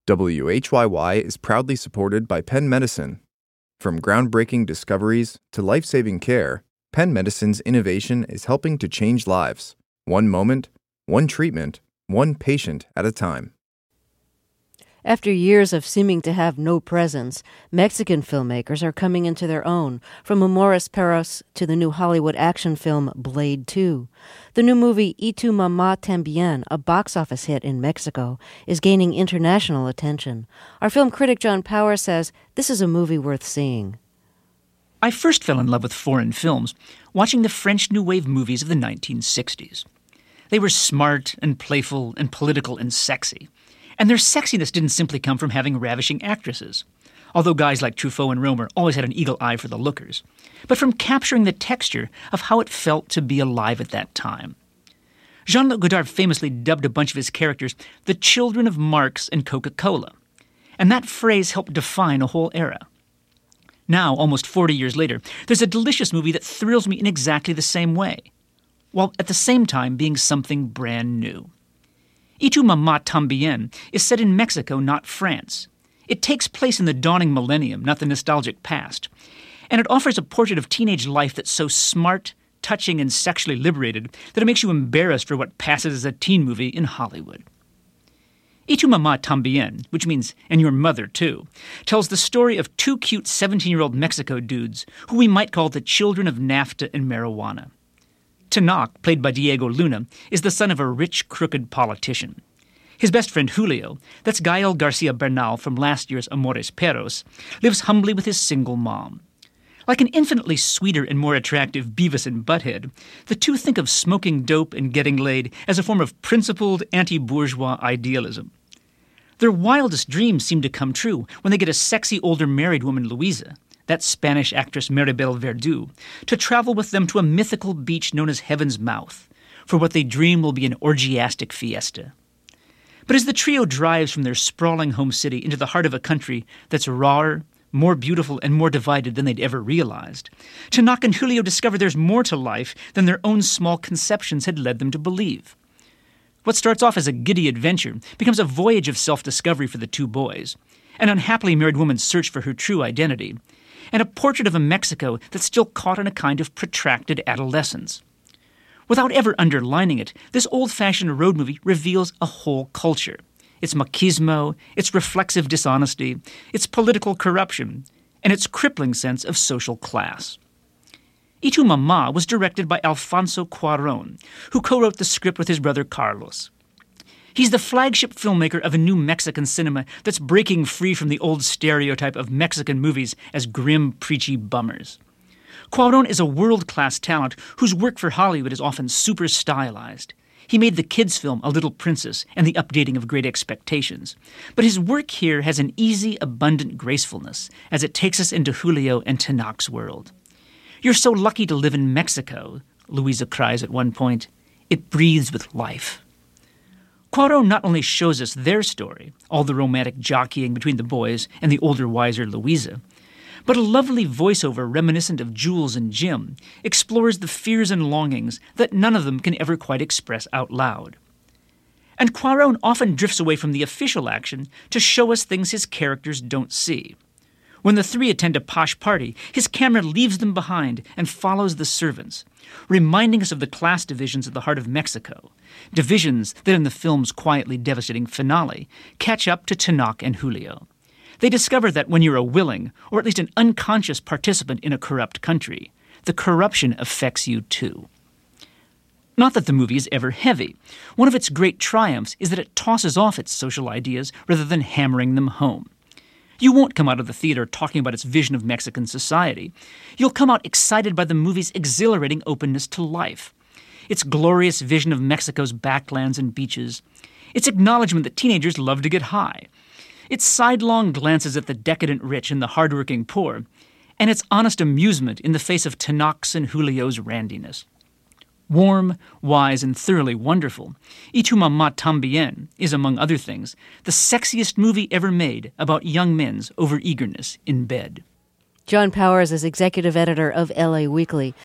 WHYY is proudly supported by Penn Medicine. From groundbreaking discoveries to life-saving care, Penn Medicine's innovation is helping to change lives, one moment, one treatment, one patient at a time. After years of seeming to have no presence, Mexican filmmakers are coming into their own, from Amores Perros to the new Hollywood action film Blade 2. The new movie Y Tu Mamá Tambien, a box office hit in Mexico, is gaining international attention. Our film critic John Power says this is a movie worth seeing. I first fell in love with foreign films watching the French New Wave movies of the 1960s. They were smart and playful and political and sexy. And their sexiness didn't simply come from having ravishing actresses, although guys like Truffaut and Romer always had an eagle eye for the lookers, but from capturing the texture of how it felt to be alive at that time. Jean-Luc Godard famously dubbed a bunch of his characters the children of Marx and Coca-Cola, and that phrase helped define a whole era. Now, almost 40 years later, there's a delicious movie that thrills me in exactly the same way, while at the same time being something brand new. Y Tu Mamá Tambien is set in Mexico, not France. It takes place in the dawning millennium, not the nostalgic past. And it offers a portrait of teenage life that's so smart, touching, and sexually liberated that it makes you embarrassed for what passes as a teen movie in Hollywood. Y Tu Mamá Tambien, which means and your mother too, tells the story of two cute 17-year-old Mexico dudes who we might call the children of NAFTA and marijuana. Tenoch, played by Diego Luna, is the son of a rich, crooked politician. His best friend Julio, that's Gael Garcia Bernal from last year's Amores Perros, lives humbly with his single mom. Like an infinitely sweeter and more attractive Beavis and Butthead, the two think of smoking dope and getting laid as a form of principled, anti-bourgeois idealism. Their wildest dreams seem to come true when they get a sexy older married woman, Luisa, that Spanish actress Maribel Verdú, to travel with them to a mythical beach known as Heaven's Mouth, for what they dream will be an orgiastic fiesta. But as the trio drives from their sprawling home city into the heart of a country that's rawer, more beautiful, and more divided than they'd ever realized, Tenoch and Julio discover there's more to life than their own small conceptions had led them to believe. What starts off as a giddy adventure becomes a voyage of self-discovery for the two boys, an unhappily married woman's search for her true identity, and a portrait of a Mexico that's still caught in a kind of protracted adolescence. Without ever underlining it, this old-fashioned road movie reveals a whole culture. Its machismo, its reflexive dishonesty, its political corruption, and its crippling sense of social class. Y Tu Mamá was directed by Alfonso Cuarón, who co-wrote the script with his brother Carlos. He's the flagship filmmaker of a new Mexican cinema that's breaking free from the old stereotype of Mexican movies as grim, preachy bummers. Cuarón is a world-class talent whose work for Hollywood is often super stylized. He made the kids' film A Little Princess and the updating of Great Expectations. But his work here has an easy, abundant gracefulness as it takes us into Julio and Tenoch's world. "You're so lucky to live in Mexico," Luisa cries at one point. "It breathes with life." Cuarón not only shows us their story, all the romantic jockeying between the boys and the older, wiser Luisa, but a lovely voiceover reminiscent of Jules and Jim explores the fears and longings that none of them can ever quite express out loud. And Cuarón often drifts away from the official action to show us things his characters don't see. When the three attend a posh party, his camera leaves them behind and follows the servants, reminding us of the class divisions at the heart of Mexico, divisions that in the film's quietly devastating finale catch up to Tenoch and Julio. They discover that when you're a willing, or at least an unconscious participant in a corrupt country, the corruption affects you too. Not that the movie is ever heavy. One of its great triumphs is that it tosses off its social ideas rather than hammering them home. You won't come out of the theater talking about its vision of Mexican society. You'll come out excited by the movie's exhilarating openness to life, its glorious vision of Mexico's backlands and beaches, its acknowledgement that teenagers love to get high, its sidelong glances at the decadent rich and the hardworking poor, and its honest amusement in the face of Tenoch's and Julio's randiness. Warm, wise, and thoroughly wonderful, Y Tu Mamá Tambien is, among other things, the sexiest movie ever made about young men's overeagerness in bed. John Powers is executive editor of LA Weekly.